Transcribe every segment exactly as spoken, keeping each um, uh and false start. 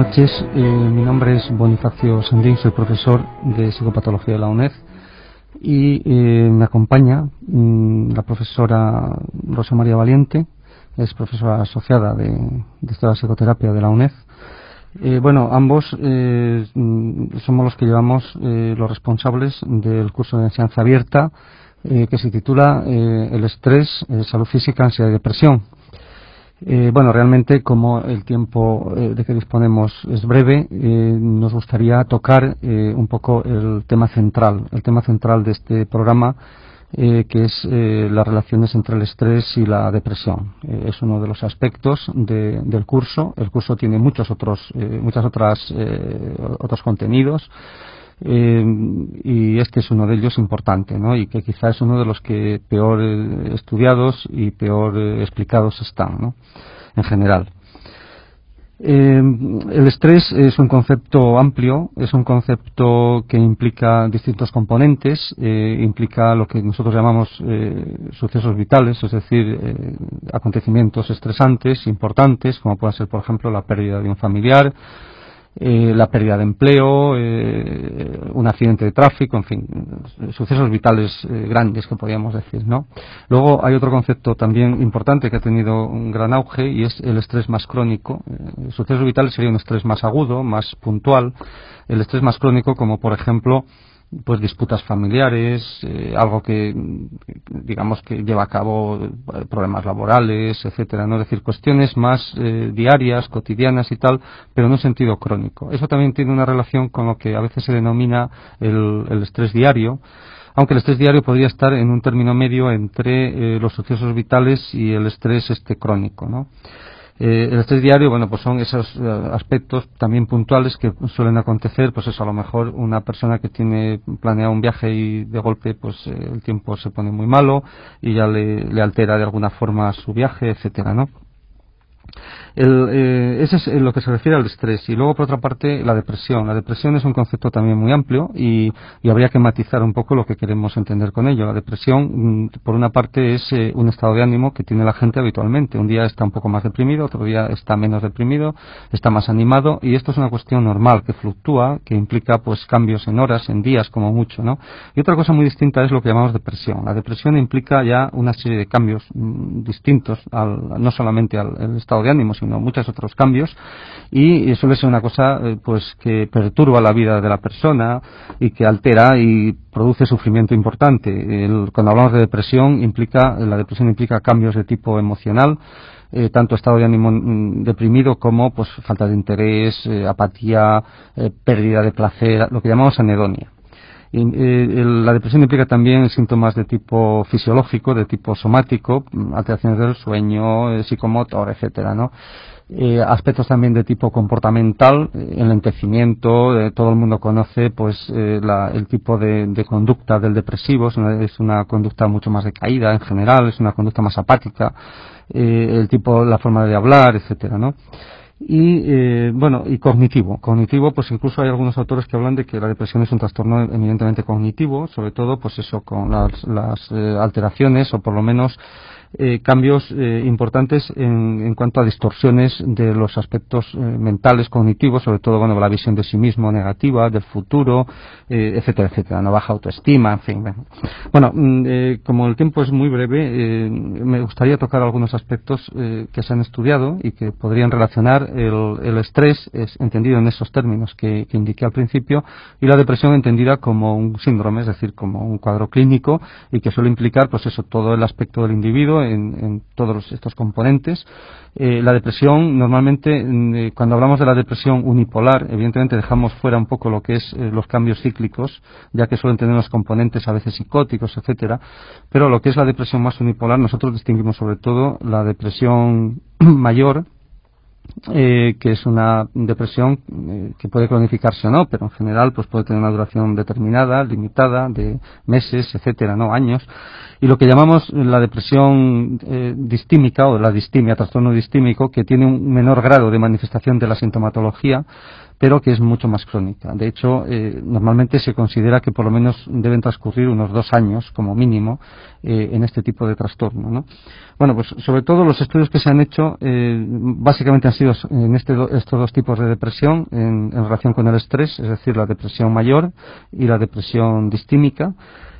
noches, eh, mi nombre es Bonifacio Sandín, soy profesor de psicopatología de la UNED y eh, me acompaña mmm, la profesora Rosa María Valiente, es profesora asociada de, de esta psicoterapia de la UNED. Eh, bueno, ambos eh, somos los que llevamos eh, los responsables del curso de enseñanza abierta eh, que se titula eh, El estrés, eh, salud física, ansiedad y depresión. Eh, bueno, realmente, como el tiempo eh, de que disponemos es breve, eh, nos gustaría tocar eh, un poco el tema central, el tema central de este programa, eh, que es eh, las relaciones entre el estrés y la depresión. Eh, es uno de los aspectos de, del curso. El curso tiene muchos otros, eh, muchas otras eh, otros contenidos. Eh, y este es uno de ellos importante, ¿no? Y que quizá es uno de los que peor eh, estudiados y peor eh, explicados están, ¿no? En general. Eh, el estrés es un concepto amplio, es un concepto que implica distintos componentes, eh, implica lo que nosotros llamamos eh, sucesos vitales, es decir, eh, acontecimientos estresantes, importantes, como puede ser, por ejemplo, la pérdida de un familiar, Eh, la pérdida de empleo, eh, un accidente de tráfico, en fin, sucesos vitales eh, grandes que podríamos decir, ¿no? Luego hay otro concepto también importante que ha tenido un gran auge y es el estrés más crónico. Eh, sucesos vitales sería un estrés más agudo, más puntual. El estrés más crónico, como por ejemplo, pues disputas familiares, eh, algo que digamos que lleva a cabo eh, problemas laborales, etcétera, no, es decir, cuestiones más eh, diarias, cotidianas y tal, pero en un sentido crónico. Eso también tiene una relación con lo que a veces se denomina el, el estrés diario, aunque el estrés diario podría estar en un término medio entre eh, los sucesos vitales y el estrés este crónico, ¿no? Eh, el estrés diario, bueno, pues son esos eh, aspectos también puntuales que suelen acontecer, pues eso, a lo mejor una persona que tiene planeado un viaje y de golpe pues eh, el tiempo se pone muy malo y ya le, le altera de alguna forma su viaje, etcétera, ¿no? El, eh, ese es lo que se refiere al estrés. Y luego, por otra parte, la depresión. La depresión es un concepto también muy amplio y, y habría que matizar un poco lo que queremos entender con ello. La depresión, por una parte, es eh, un estado de ánimo que tiene la gente habitualmente. Un día está un poco más deprimido, otro día está menos deprimido, está más animado, y esto es una cuestión normal que fluctúa, que implica pues cambios en horas, en días como mucho, ¿no? Y otra cosa muy distinta es lo que llamamos depresión. La depresión implica ya una serie de cambios mmm, distintos, al, no solamente al, al estado de ánimo, sino muchos otros cambios, y suele ser una cosa eh, pues que perturba la vida de la persona y que altera y produce sufrimiento importante. El, cuando hablamos de depresión, implica la depresión implica cambios de tipo emocional, eh, tanto estado de ánimo mm, deprimido como pues falta de interés, eh, apatía, eh, pérdida de placer, lo que llamamos anedonia. Y, eh, el, la depresión implica también síntomas de tipo fisiológico, de tipo somático, alteraciones del sueño, eh, psicomotor, etcétera, ¿no? Eh, aspectos también de tipo comportamental, eh, enlentecimiento, eh, todo el mundo conoce pues eh, la, el tipo de, de conducta del depresivo, es una, es una conducta mucho más decaída en general, es una conducta más apática, eh, el tipo, la forma de hablar, etcétera, ¿no? Y eh, bueno, y cognitivo. Cognitivo, pues incluso hay algunos autores que hablan de que la depresión es un trastorno eminentemente cognitivo, sobre todo pues eso, con las, las eh, alteraciones o por lo menos eh, cambios eh, importantes en, en cuanto a distorsiones de los aspectos eh, mentales, cognitivos, sobre todo, bueno, la visión de sí mismo negativa, del futuro, eh, etcétera, etcétera, una baja autoestima, en fin. Bueno, eh, como el tiempo es muy breve, eh, me gustaría tocar algunos aspectos eh, que se han estudiado y que podrían relacionar el, el estrés, es entendido en esos términos que, que indiqué al principio, y la depresión entendida como un síndrome, es decir, como un cuadro clínico y que suele implicar, pues eso, todo el aspecto del individuo en, en todos los, estos componentes. Eh, la depresión, normalmente, eh, cuando hablamos de la depresión unipolar, evidentemente dejamos fuera un poco lo que es eh, los cambios cíclicos, ya que suelen tener los componentes a veces psicóticos, etcétera. Pero lo que es la depresión más unipolar, nosotros distinguimos sobre todo la depresión mayor, Eh, que es una depresión eh, que puede cronificarse o no, pero en general pues puede tener una duración determinada, limitada, de meses, etcétera, no años. Y lo que llamamos la depresión eh, distímica o la distimia, trastorno distímico, que tiene un menor grado de manifestación de la sintomatología, pero que es mucho más crónica. De hecho, eh, normalmente se considera que por lo menos deben transcurrir unos dos años, como mínimo, eh, en este tipo de trastorno, ¿no? Bueno, pues sobre todo los estudios que se han hecho eh, básicamente han sido en este, estos dos tipos de depresión en, en relación con el estrés, es decir, la depresión mayor y la depresión distímica.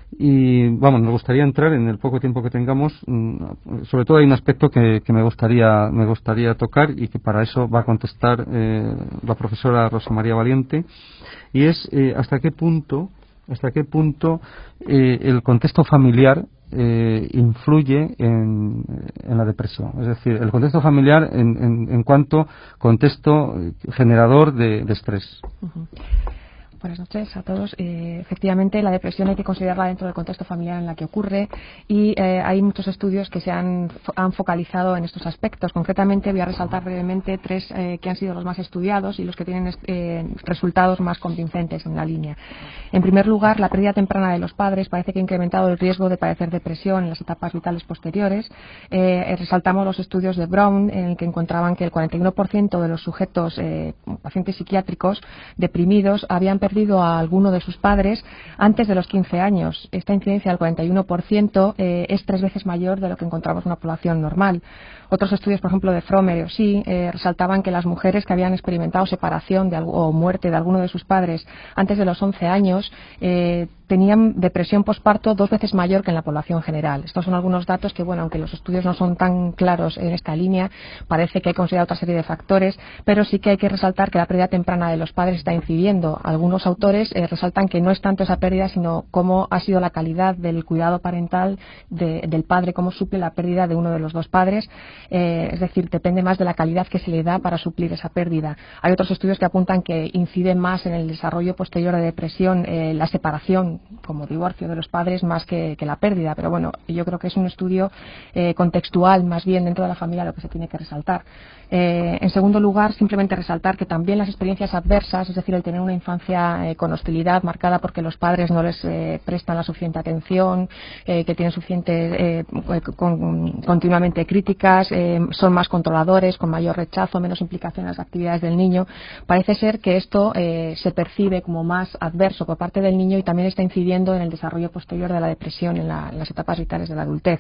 Y vamos, me gustaría entrar en el poco tiempo que tengamos. Sobre todo hay un aspecto que, que me gustaría me gustaría tocar y que para eso va a contestar eh, la profesora Rosa María Valiente, y es eh, hasta qué punto hasta qué punto eh, el contexto familiar eh, influye en, en la depresión. Es decir, el contexto familiar en, en, en cuanto contexto generador de, de estrés. Uh-huh. Buenas noches a todos. Eh, efectivamente, la depresión hay que considerarla dentro del contexto familiar en la que ocurre y eh, hay muchos estudios que se han, han focalizado en estos aspectos. Concretamente, voy a resaltar brevemente tres eh, que han sido los más estudiados y los que tienen eh, resultados más convincentes en la línea. En primer lugar, la pérdida temprana de los padres parece que ha incrementado el riesgo de padecer depresión en las etapas vitales posteriores. Eh, resaltamos los estudios de Brown, en el que encontraban que el cuarenta y uno por ciento de los sujetos, eh, pacientes psiquiátricos deprimidos, habían perdido a alguno de sus padres antes de los quince años. Esta incidencia del cuarenta y uno por ciento eh, es tres veces mayor de lo que encontramos en una población normal. Otros estudios, por ejemplo, de Fromer o sí, eh, resaltaban que las mujeres que habían experimentado separación de, o muerte de alguno de sus padres antes de los once años eh, tenían depresión posparto dos veces mayor que en la población general. Estos son algunos datos que, bueno, aunque los estudios no son tan claros en esta línea, parece que hay que considerar otra serie de factores, pero sí que hay que resaltar que la pérdida temprana de los padres está incidiendo. Algunos autores eh, resaltan que no es tanto esa pérdida, sino cómo ha sido la calidad del cuidado parental de, del padre, cómo suple la pérdida de uno de los dos padres. Eh, es decir, depende más de la calidad que se le da para suplir esa pérdida. Hay otros estudios que apuntan que incide más en el desarrollo posterior de depresión eh, la separación, como divorcio de los padres, más que, que la pérdida. Pero bueno, yo creo que es un estudio eh, contextual, más bien dentro de la familia, lo que se tiene que resaltar. Eh, en segundo lugar, simplemente resaltar que también las experiencias adversas, es decir, el tener una infancia eh, con hostilidad marcada porque los padres no les eh, prestan la suficiente atención, eh, que tienen suficiente, eh, con, continuamente críticas, eh, son más controladores, con mayor rechazo, menos implicación en las actividades del niño. Parece ser que esto eh, se percibe como más adverso por parte del niño y también está incidiendo en el desarrollo posterior de la depresión en, la, en las etapas vitales de la adultez.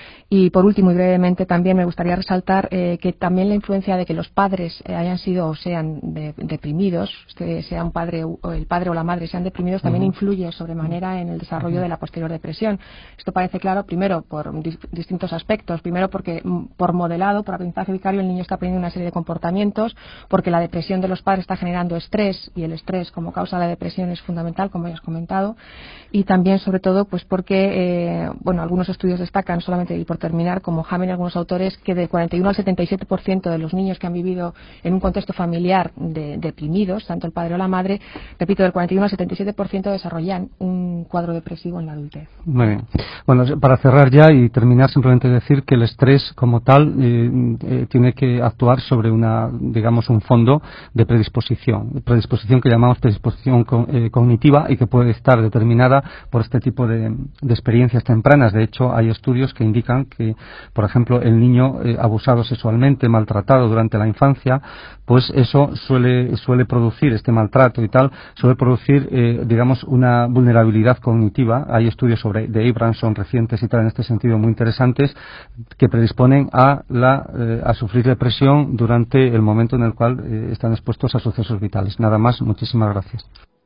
Y por último y brevemente también me gustaría resaltar eh, que también la influencia de que los padres eh, hayan sido o sean de, deprimidos, que sea un padre o el padre o la madre sean deprimidos, también uh-huh. influye sobremanera en el desarrollo uh-huh. de la posterior depresión. Esto parece claro primero por dis- distintos aspectos. Primero porque m, por modelado, por aprendizaje vicario, el niño está aprendiendo una serie de comportamientos, porque la depresión de los padres está generando estrés y el estrés como causa de la depresión es fundamental, como ya has comentado. Y también sobre todo pues porque eh, bueno, algunos estudios destacan solamente y por terminar, como Hamen y algunos autores, que del cuarenta y uno al setenta y siete por ciento de los niños que han vivido en un contexto familiar de, deprimidos, tanto el padre o la madre, repito, del cuarenta y uno al setenta y siete por ciento desarrollan un cuadro depresivo en la adultez. Muy bien. Bueno, para cerrar ya y terminar, simplemente decir que el estrés como tal eh, eh, tiene que actuar sobre una, digamos, un fondo de predisposición, predisposición que llamamos predisposición co- eh, cognitiva y que puede estar determinada por este tipo de, de experiencias tempranas. De hecho, hay estudios que indican que, por ejemplo, el niño eh, abusado sexualmente, maltratado durante la infancia, pues eso suele suele producir, este maltrato y tal, suele producir, eh, digamos, una vulnerabilidad cognitiva. Hay estudios sobre de Abramson recientes y tal en este sentido muy interesantes que predisponen a la eh, a sufrir depresión durante el momento en el cual eh, están expuestos a sucesos vitales. Nada más, muchísimas gracias.